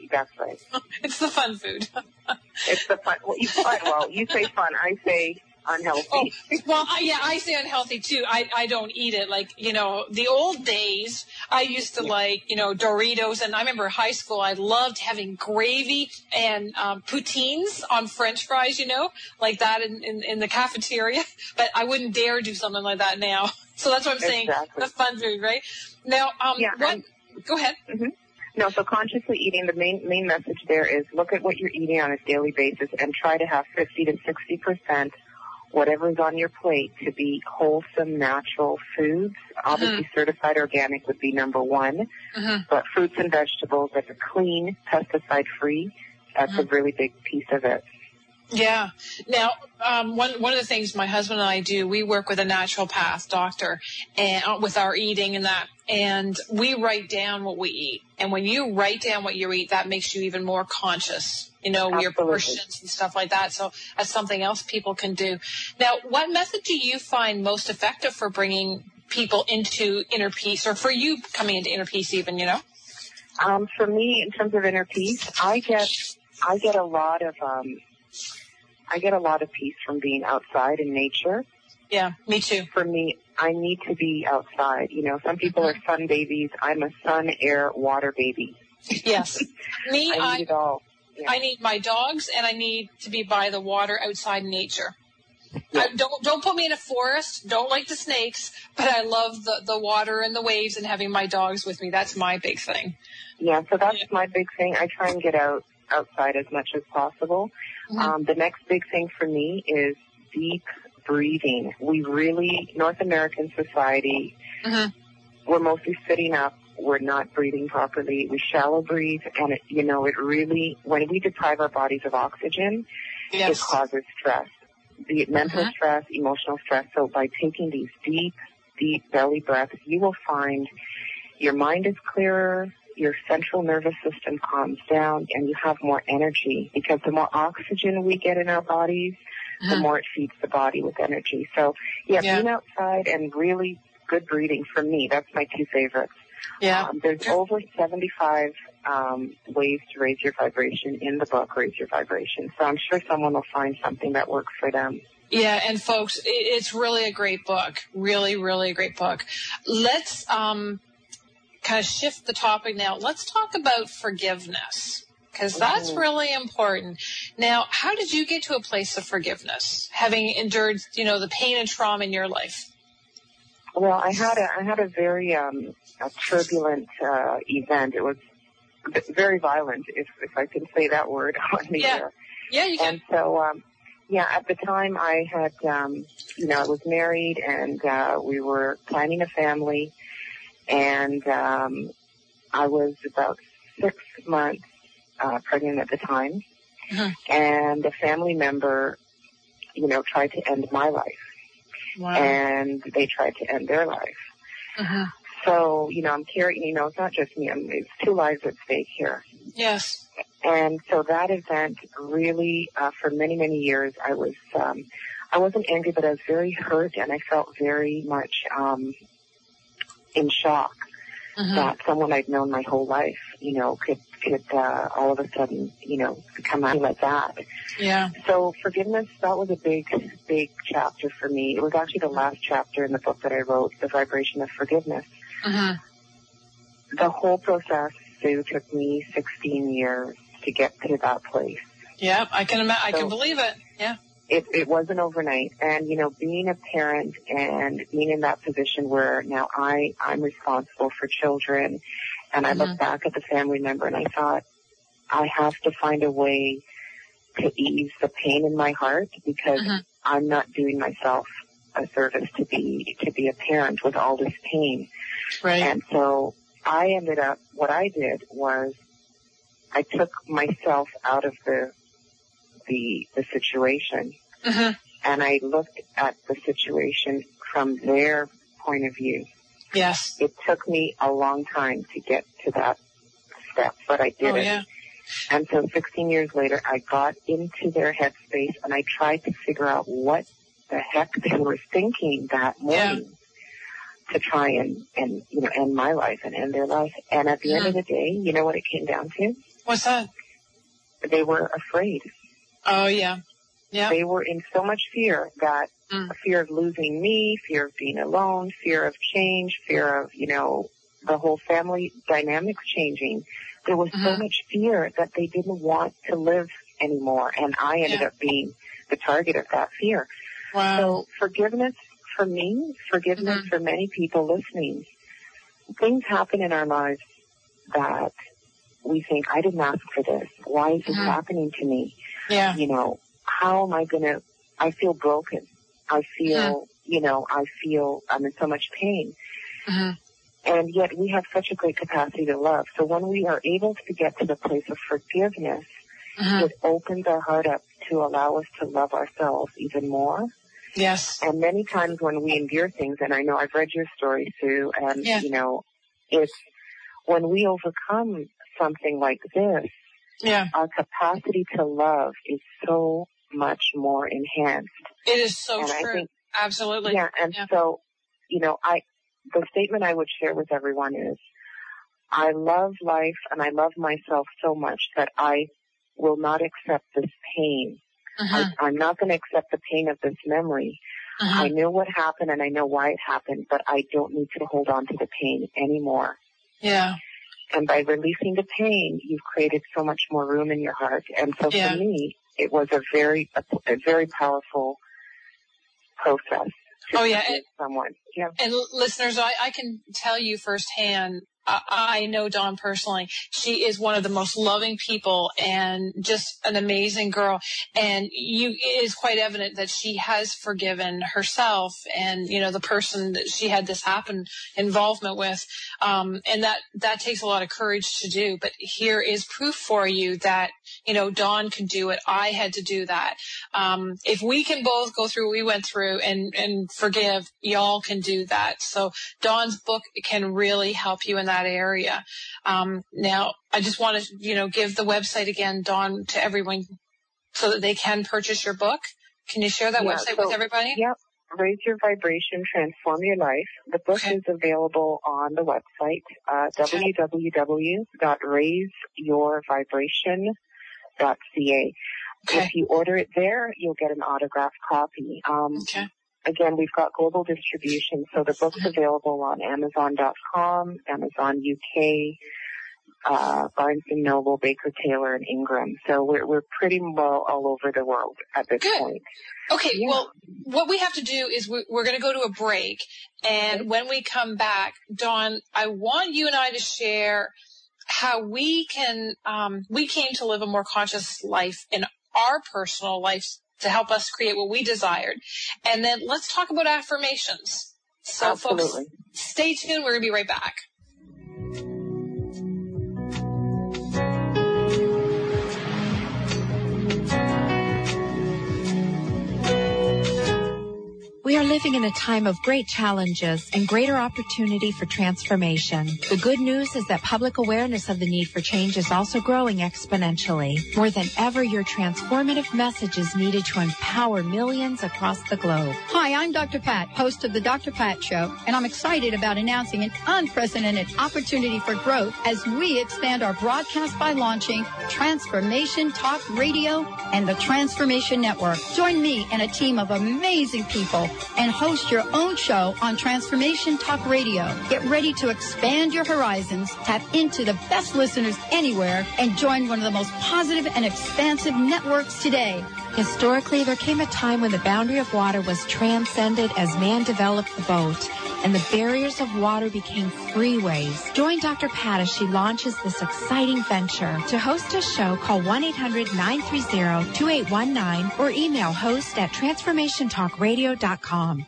That's right. It's the fun food. It's the fun. Well, you, fun. Well, you say fun. I say unhealthy. Oh, well, I, yeah, I say unhealthy too. I, I don't eat it. Like, you know, the old days, I used to yeah. like, you know, Doritos. And I remember high school, I loved having gravy and um, poutines on French fries, you know, like that in, in, in the cafeteria. But I wouldn't dare do something like that now. So that's what I'm saying. Exactly. The fun food, right? Now, um, yeah, what? And, go ahead. Mm-hmm. No, so consciously eating, the main main message there is look at what you're eating on a daily basis and try to have fifty to sixty percent whatever's on your plate to be wholesome, natural foods. Obviously, mm-hmm. certified organic would be number one, mm-hmm. but fruits and vegetables that are clean, pesticide-free, that's mm-hmm. a really big piece of it. Yeah. Now, um, one one of the things my husband and I do, we work with a naturopath doctor and uh, with our eating and that, and we write down what we eat. And when you write down what you eat, that makes you even more conscious, you know, Absolutely. your portions and stuff like that. So that's something else people can do. Now, what method do you find most effective for bringing people into inner peace, or for you coming into inner peace even, you know? Um, for me, in terms of inner peace, I get I get a lot of um, I get a lot of peace from being outside in nature. Yeah, me too. For me, I need to be outside. You know, some people are sun babies. I'm a sun, air, water baby. Yes. Me, I need I, it all. Yeah. I need my dogs, and I need to be by the water outside in nature. Yeah. I, don't don't put me in a forest. Don't like the snakes, but I love the, the water and the waves and having my dogs with me. That's my big thing. Yeah, so that's yeah. my big thing. I try and get out outside as much as possible. Mm-hmm. Um, the next big thing for me is deep breathing. We really, North American society, mm-hmm. we're mostly sitting up. We're not breathing properly. We shallow breathe, and it, you know, it really, when we deprive our bodies of oxygen, yes. it causes stress. Be it mental mm-hmm. stress, emotional stress. So by taking these deep, deep belly breaths, you will find your mind is clearer, your central nervous system calms down, and you have more energy, because the more oxygen we get in our bodies, mm-hmm. the more it feeds the body with energy. So, yeah, yeah, being outside and really good breathing, for me, that's my two favorites. Yeah. Um, there's over seventy-five um, ways to raise your vibration in the book, Raise Your Vibration. So I'm sure someone will find something that works for them. Yeah, and folks, it's really a great book. Really, really a great book. Let's um, kind of shift the topic now. Let's talk about forgiveness, because that's mm-hmm. really important. Now, how did you get to a place of forgiveness, having endured, you know, the pain and trauma in your life? Well, I had a I had a very um, a turbulent uh, event. It was very violent, if if I can say that word on the yeah. air. Yeah, you can. And so, um, yeah, at the time I had, um, you know, I was married, and uh, we were planning a family, and um, I was about six months uh, pregnant at the time, mm-hmm. and a family member, you know, tried to end my life. Wow. And they tried to end their life. Uh-huh. So, you know, I'm carrying, you know, it's not just me. I'm, it's two lives at stake here. Yes. And so that event really, uh, for many, many years, I was, um, I wasn't angry, but I was very hurt, and I felt very much um, in shock uh-huh. that someone I'd known my whole life, you know, could could uh, all of a sudden, you know, come at me like that. Yeah. So forgiveness, that was a big, big chapter for me. It was actually the last chapter in the book that I wrote, The Vibration of Forgiveness. Uh-huh. The whole process, Sue, took me sixteen years to get to that place. Yeah, I can ima- I so can believe it. Yeah. It, it wasn't overnight. And, you know, being a parent and being in that position where now I, I'm responsible for children, and I mm-hmm. look back at the family member and I thought, I have to find a way to ease the pain in my heart, because mm-hmm. I'm not doing myself a service to be, to be a parent with all this pain. Right. And so I ended up, what I did was I took myself out of the, the, the situation mm-hmm. and I looked at the situation from their point of view. Yes. It took me a long time to get to that step, but I did oh, it. Yeah. And so sixteen years later, I got into their headspace and I tried to figure out what the heck they were thinking that morning yeah. to try and, and, you know, end my life and end their life. And at the yeah. end of the day, you know what it came down to? What's that? They were afraid. Oh, yeah. Yeah. They were in so much fear that mm. fear of losing me, fear of being alone, fear of change, fear of, you know, the whole family dynamics changing. There was mm-hmm. so much fear that they didn't want to live anymore. And I ended yeah. up being the target of that fear. Wow. So forgiveness for me, forgiveness mm-hmm. for many people listening. Things happen in our lives that we think, I didn't ask for this. Why is this mm-hmm. happening to me? Yeah. You know, how am I going to, I feel broken. I feel, mm-hmm. you know, I feel I'm in so much pain. Mm-hmm. And yet we have such a great capacity to love. So when we are able to get to the place of forgiveness, mm-hmm. it opens our heart up to allow us to love ourselves even more. Yes. And many times when we endure things, and I know I've read your story, Sue, and, yeah. you know, it's when we overcome something like this, yeah. our capacity to love is so much more enhanced. It is so and true. I think, absolutely. Yeah, and yeah. so, you know, I, the statement I would share with everyone is, I love life and I love myself so much that I will not accept this pain. Mm-hmm. I, I'm not going to accept the pain of this memory. Mm-hmm. I know what happened and I know why it happened, but I don't need to hold on to the pain anymore. Yeah. And by releasing the pain, you've created so much more room in your heart. And so yeah. for me, it was a very, a, a very powerful process. To oh, yeah. And, someone. Yeah. And listeners, I, I can tell you firsthand, uh, I know Dawn personally. She is one of the most loving people and just an amazing girl. And you, it is quite evident that she has forgiven herself and, you know, the person that she had this happen involvement with. Um, and that, that takes a lot of courage to do. But here is proof for you that, you know, Dawn can do it. I had to do that. Um, if we can both go through what we went through and, and forgive, y'all can do that. So Dawn's book can really help you in that area. Um, now, I just want to, you know, give the website again, Dawn, to everyone so that they can purchase your book. Can you share that yeah, website so, with everybody? Yep. Raise Your Vibration, Transform Your Life. The book okay. is available on the website, uh, okay. w w w dot raise your vibration dot c a. Okay. If you order it there, you'll get an autographed copy. Um, okay. Again, we've got global distribution, so the book's available on Amazon dot com, Amazon U K, uh, Barnes and Noble, Baker Taylor, and Ingram. So we're we're pretty well all over the world at this Good. point. Okay, yeah. well, what we have to do is we, we're going to go to a break, and okay. when we come back, Dawn, I want you and I to share how we can um, we came to live a more conscious life in our personal lives to help us create what we desired. And then let's talk about affirmations. So Absolutely. Folks, stay tuned. We're going to be right back. We are living in a time of great challenges and greater opportunity for transformation. The good news is that public awareness of the need for change is also growing exponentially. More than ever, your transformative message is needed to empower millions across the globe. Hi, I'm Doctor Pat, host of the Doctor Pat Show, and I'm excited about announcing an unprecedented opportunity for growth as we expand our broadcast by launching Transformation Talk Radio and the Transformation Network. Join me and a team of amazing people and host your own show on Transformation Talk Radio. Get ready to expand your horizons, tap into the best listeners anywhere, and join one of the most positive and expansive networks today. Historically, there came a time when the boundary of water was transcended as man developed the boat, and the barriers of water became freeways. Join Doctor Pat as she launches this exciting venture. To host a show, call one eight hundred nine three zero two eight one nine or email host at transformation talk radio dot com.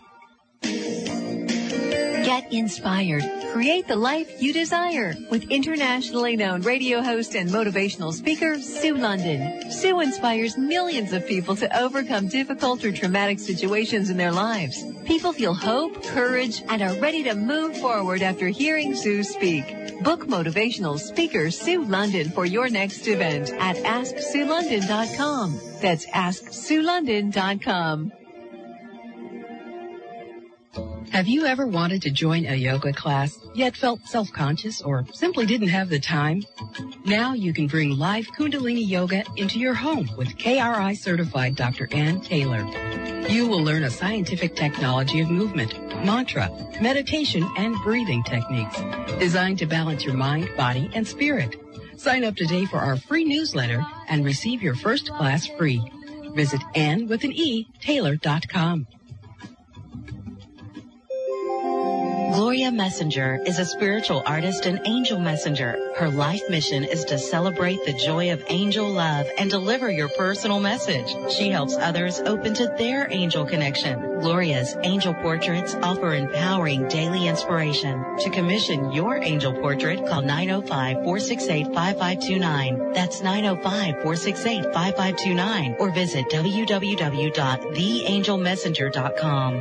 Get inspired. Create the life you desire with internationally known radio host and motivational speaker, Sue London. Sue inspires millions of people to overcome difficult or traumatic situations in their lives. People feel hope, courage, and are ready to move forward after hearing Sue speak. Book motivational speaker Sue London for your next event at ask sue london dot com. That's ask sue london dot com. Have you ever wanted to join a yoga class, yet felt self-conscious or simply didn't have the time? Now you can bring live Kundalini Yoga into your home with K R I certified Doctor Ann Taylor. You will learn a scientific technology of movement, mantra, meditation, and breathing techniques designed to balance your mind, body, and spirit. Sign up today for our free newsletter and receive your first class free. Visit Ann with an E, Taylor dot com. Gloria Messenger is a spiritual artist and angel messenger. Her life mission is to celebrate the joy of angel love and deliver your personal message. She helps others open to their angel connection. Gloria's angel portraits offer empowering daily inspiration. To commission your angel portrait, call nine oh five, four six eight, five five two nine. That's nine oh five, four six eight, five five two nine or visit w w w dot the angel messenger dot com.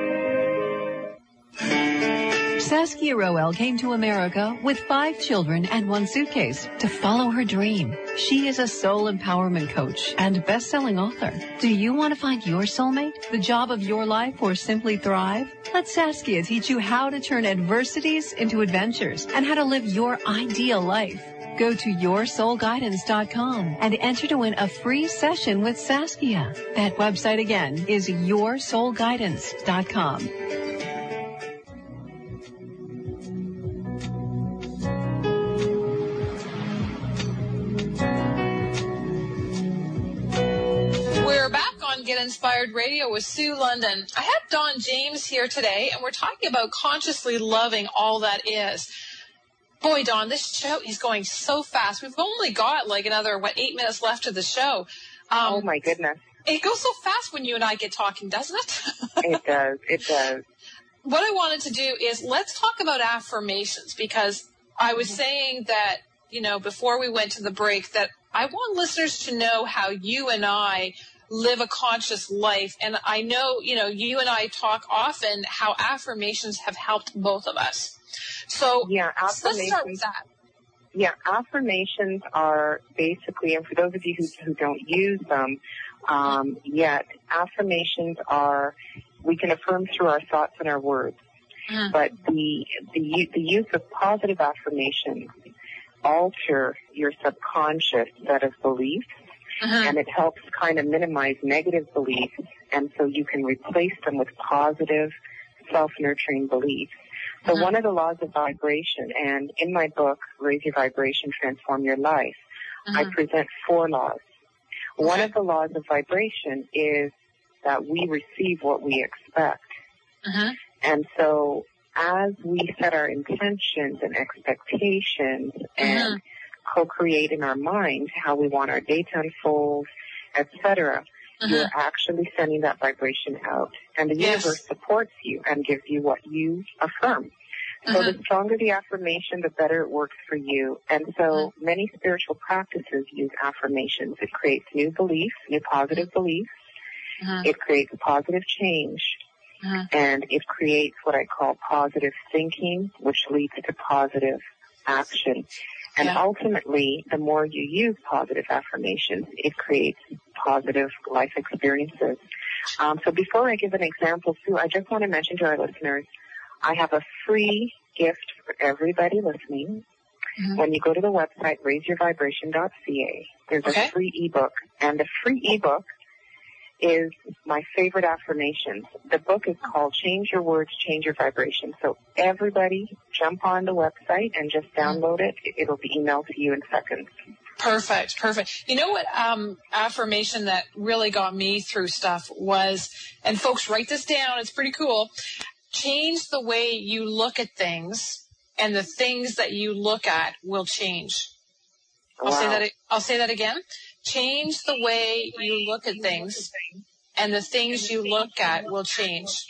Saskia Roel came to America with five children and one suitcase to follow her dream. She is a soul empowerment coach and best-selling author. Do you want to find your soulmate, the job of your life, or simply thrive? Let Saskia teach you how to turn adversities into adventures and how to live your ideal life. Go to your soul guidance dot com and enter to win a free session with Saskia. That website again is your soul guidance dot com. Get Inspired Radio with Sue London. I have Don James here today, and we're talking about consciously loving all that is. Boy, Don, this show is going so fast. We've only got like another, what, eight minutes left of the show. Um, oh, my goodness. It goes so fast when you and I get talking, doesn't it? It does. It does. What I wanted to do is let's talk about affirmations, because I was saying that, you know, before we went to the break, that I want listeners to know how you and I live a conscious life. And I know, you know, you and I talk often how affirmations have helped both of us. So yeah, let's start with that. Yeah, affirmations are basically, and for those of you who, who don't use them um, yet, affirmations are, we can affirm through our thoughts and our words. Mm. But the, the, the use of positive affirmations alter your subconscious set of beliefs. Uh-huh. And it helps kind of minimize negative beliefs, and so you can replace them with positive, self-nurturing beliefs. So uh-huh. one of the laws of vibration, and in my book, Raise Your Vibration, Transform Your Life, uh-huh. I present four laws. Okay. One of the laws of vibration is that we receive what we expect. Uh-huh. And so as we set our intentions and expectations and uh-huh. co-create in our mind how we want our day to unfold, et cetera, uh-huh. you're actually sending that vibration out. And the yes. universe supports you and gives you what you affirm. So uh-huh. the stronger the affirmation, the better it works for you. And so uh-huh. many spiritual practices use affirmations. It creates new beliefs, new positive beliefs. Uh-huh. It creates positive change. Uh-huh. And it creates what I call positive thinking, which leads to positive action. And yeah. ultimately, the more you use positive affirmations, it creates positive life experiences. Um, so before I give an example, Sue, I just want to mention to our listeners, I have a free gift for everybody listening. Mm-hmm. When you go to the website, raise your vibration dot c a, there's okay. a free ebook. And the free ebook is my favorite affirmations. The book is called Change Your Words, Change Your Vibration. So everybody jump on the website and just download it. It'll be emailed to you in seconds. Perfect, perfect. You know what um, affirmation that really got me through stuff was, and folks, write this down, it's pretty cool, change the way you look at things, and the things that you look at will change. I'll wow. say that. I'll say that again. Change the way you look at things, and the things you look at will change.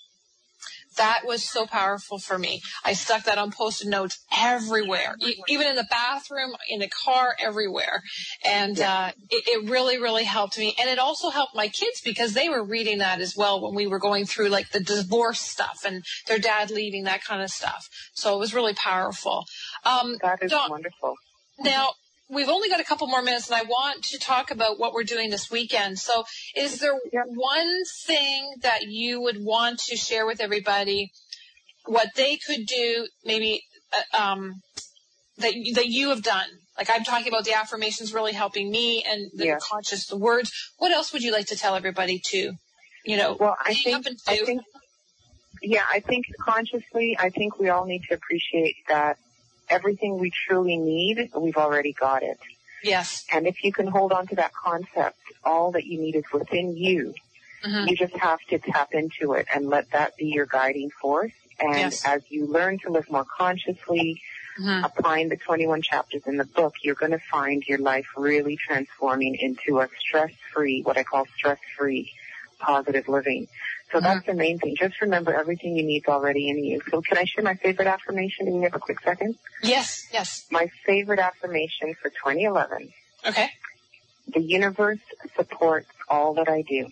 That was so powerful for me. I stuck that on Post-it notes everywhere, e- even in the bathroom, in the car, everywhere. And uh, it, it really, really helped me. And it also helped my kids because they were reading that as well when we were going through like the divorce stuff and their dad leaving, that kind of stuff. So it was really powerful. Um, that is Dawn, wonderful. Now, we've only got a couple more minutes, and I want to talk about what we're doing this weekend. So is there one thing that you would want to share with everybody, what they could do, maybe uh, um, that, that you have done? Like I'm talking about the affirmations really helping me and the yeah. conscious the words. What else would you like to tell everybody to, you know, well, I think, up and I think, yeah, I think consciously, I think we all need to appreciate that everything we truly need, we've already got it. Yes. And if you can hold on to that concept, all that you need is within you. Mm-hmm. You just have to tap into it and let that be your guiding force. And yes. as you learn to live more consciously, Mm-hmm. applying the twenty-one chapters in the book, you're going to find your life really transforming into a stress-free, what I call stress-free, positive living. So mm-hmm. that's the main thing. Just remember everything you need is already in you. So can I share my favorite affirmation? Do you have a quick second? Yes, yes. My favorite affirmation for twenty eleven. Okay. The universe supports all that I do.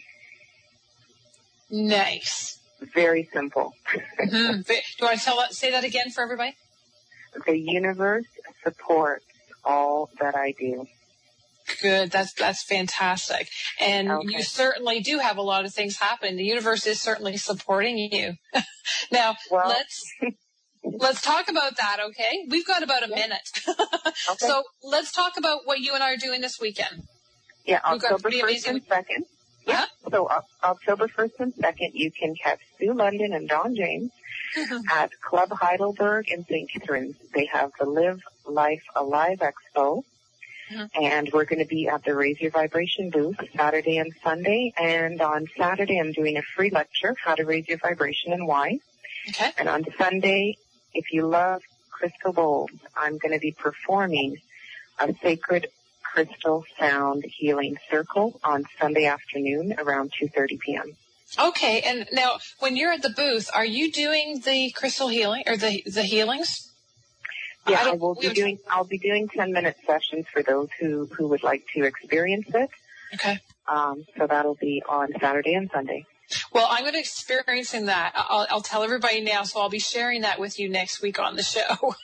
Nice. Very simple. Mm-hmm. Do you want to tell that, say that again for everybody? The universe supports all that I do. Good. That's that's fantastic. And okay. you certainly do have a lot of things happening. The universe is certainly supporting you. Now, well, let's let's talk about that, okay? We've got about a yeah. minute. Okay. So let's talk about what you and I are doing this weekend. Yeah, October first and second. Yeah. Uh-huh. So uh, October first and second, you can catch Sue London and Don James at Club Heidelberg in Saint Catharines. They have the Live Life Alive Expo, mm-hmm. and we're going to be at the Raise Your Vibration booth Saturday and Sunday. And on Saturday, I'm doing a free lecture, How to Raise Your Vibration and Why. Okay. And on Sunday, if you love crystal bowls, I'm going to be performing a sacred crystal sound healing circle on Sunday afternoon around two thirty p.m. Okay, and now when you're at the booth, are you doing the crystal healing or the the healings? Yeah, I, I will be doing. I'll be doing ten minute sessions for those who who would like to experience it. Okay. Um, so that'll be on Saturday and Sunday. Well, I'm going to be experiencing that. I'll, I'll tell everybody now, so I'll be sharing that with you next week on the show.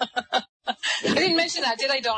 I didn't mention that, did I, Dawn?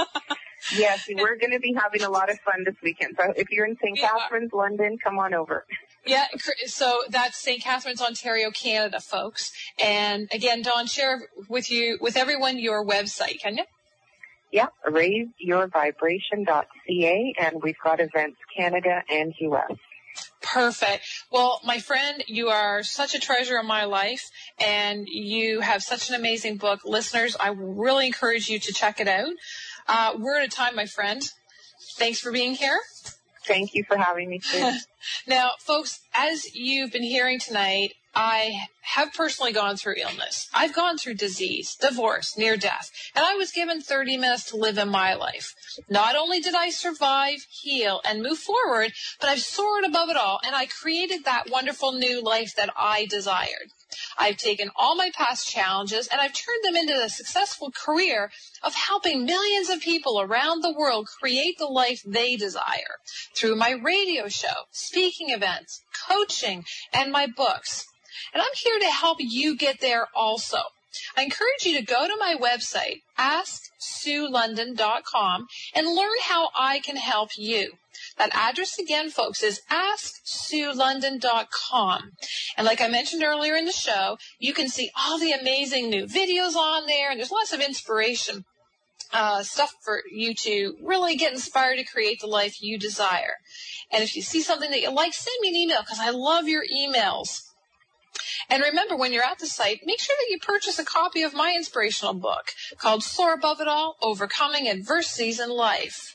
Yes, we're going to be having a lot of fun this weekend. So if you're in Saint Yeah. Catharines, London, come on over. Yeah, so that's Saint Catharines, Ontario, Canada, folks. And again, Dawn, share with you, with everyone, your website, can you? Yeah, raise your vibration dot c a, and we've got events Canada and U S. Perfect. Well, my friend, you are such a treasure in my life, and you have such an amazing book. Listeners, I really encourage you to check it out. Uh, we're at a time, my friend. Thanks for being here. Thank you for having me, too. Now, folks, as you've been hearing tonight, I have personally gone through illness. I've gone through disease, divorce, near death, and I was given thirty minutes to live in my life. Not only did I survive, heal, and move forward, but I've soared above it all, and I created that wonderful new life that I desired. I've taken all my past challenges and I've turned them into a successful career of helping millions of people around the world create the life they desire through my radio show, speaking events, coaching, and my books. And I'm here to help you get there also. I encourage you to go to my website, ask sue london dot com, and learn how I can help you. That address again, folks, is ask sue london dot com. And like I mentioned earlier in the show, you can see all the amazing new videos on there, and there's lots of inspiration uh, stuff for you to really get inspired to create the life you desire. And if you see something that you like, send me an email, because I love your emails. And remember, when you're at the site, make sure that you purchase a copy of my inspirational book called Soar Above It All, Overcoming Adversities in Life.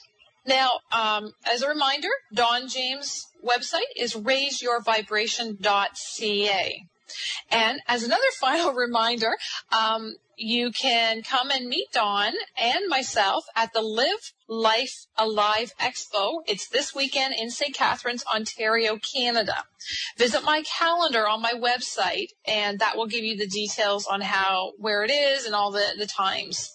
Now, um, as a reminder, Dawn James' website is raise your vibration dot c a. And as another final reminder, um, you can come and meet Dawn and myself at the Live Life Alive Expo. It's this weekend in Saint Catharines, Ontario, Canada. Visit my calendar on my website, and that will give you the details on how, where it is and all the, the times.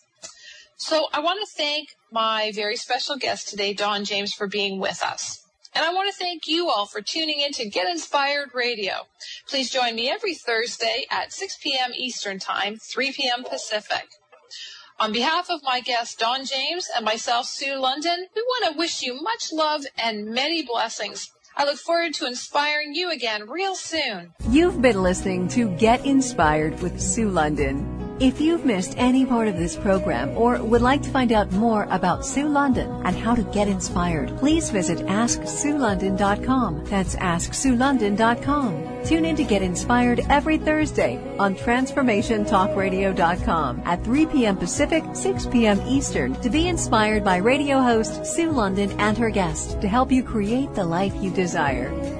So I want to thank my very special guest today, Dawn James, for being with us. And I want to thank you all for tuning in to Get Inspired Radio. Please join me every Thursday at six p.m. Eastern Time, three p.m. Pacific. On behalf of my guest, Don James, and myself, Sue London, we want to wish you much love and many blessings. I look forward to inspiring you again real soon. You've been listening to Get Inspired with Sue London. If you've missed any part of this program or would like to find out more about Sue London and how to get inspired, please visit ask sue london dot com. That's ask sue london dot com. Tune in to Get Inspired every Thursday on transformation talk radio dot com at three p.m. Pacific, six p.m. Eastern to be inspired by radio host Sue London and her guests to help you create the life you desire.